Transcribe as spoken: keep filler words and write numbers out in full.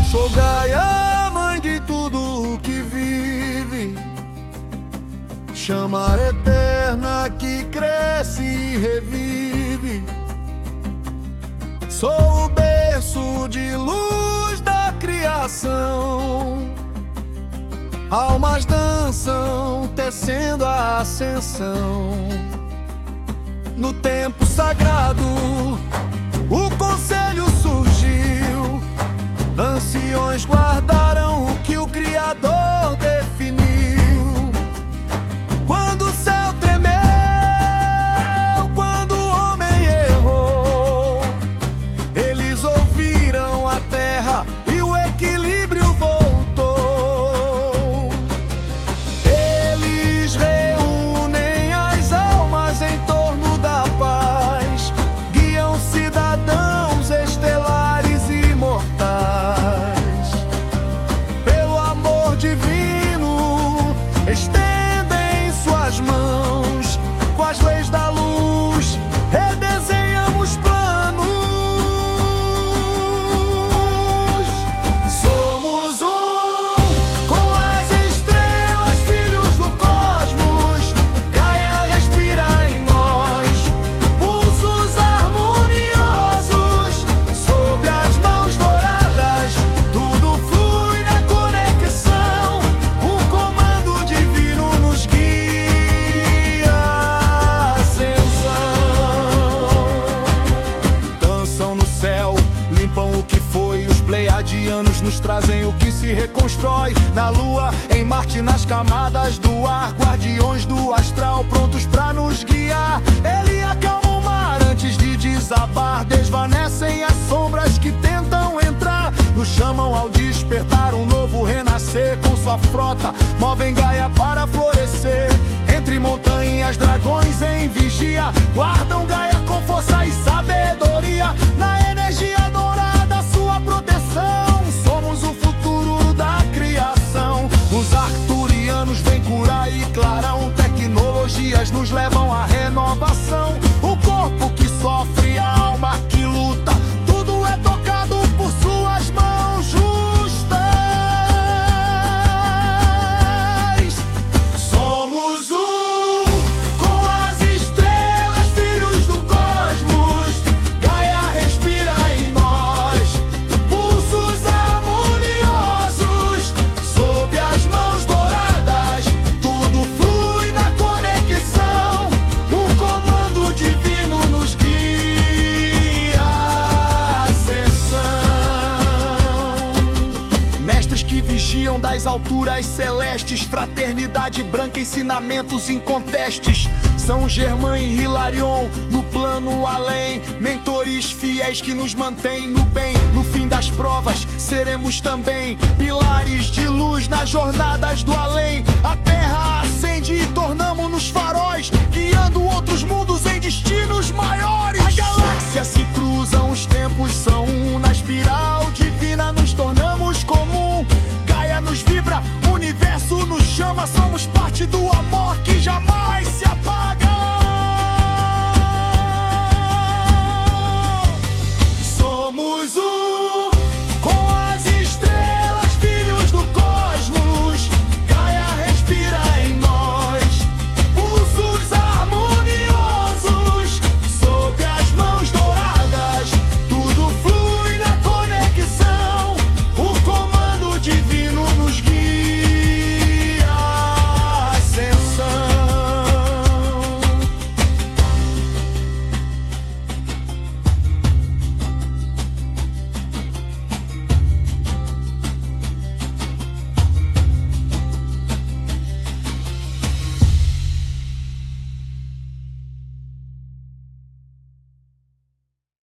Sou Gaia, mãe de tudo que vive, chama eterna que cresce e revive. Sou o berço de luz da criação, almas dançam tecendo a ascensão. No tempo sagrado o conselho surgiu, anciões guardaram o que o Criador definiu. Quando o céu tremeu, quando o homem errou, eles ouviram a terra e o equilíbrio voltou. Eles reúnem as almas em torno da paz, guiam cidadãos estelares e mortais. Pelo amor divino, estendem suas mãos, com as leis da luz redesenhamos planos. Somos um com as estrelas, filhos do cosmos. Gaia respira em nós, pulsos harmoniosos. Sob as mãos douradas, tudo flui na conexão. O comando divino nos guia à ascensão. Dançam no céu, limpam o que foi. Os pleiadianos nos trazem o que se reconstrói. Na lua, em Marte, nas camadas do ar, guardiões do astral prontos pra nos guiar. Ele acalma o mar antes de desabar, desvanecem as sombras que tentam entrar. Nos chamam ao despertar, um novo renascer. Com sua frota, movem Gaia para florescer. Entre montanhas, dragões em vigia, guardam Gaia com força e sabedoria. Na energia dourada, sua proteção. Somos o futuro da criação. Os arcturianos vêm curar e clarão. Tecnologias nos levam à renovação. O corpo que sofre, a alma que luta, tudo é tocado por suas mãos justas. Somos um com as estrelas, filhos do cosmos. Gaia respira em nós, pulsos harmoniosos. Sob as mãos douradas, tudo flui na conexão. O comando divino nos guia à ascensão. Mestres que vigiam das alturas celestes, fraternidade branca, ensinamentos incontestes. São Germain e Hilarion no plano além, mentores fiéis que nos mantêm no bem. No fim das provas seremos também pilares de luz nas jornadas do além. A terra acende e tornamos-nos faróis, guiando outros mundos em destinos maiores. As galáxias se cruzam, os tempos são um. Na espiral divina nos tornamos comum. Gaia nos vibra, o universo nos chama, somos parte do amor.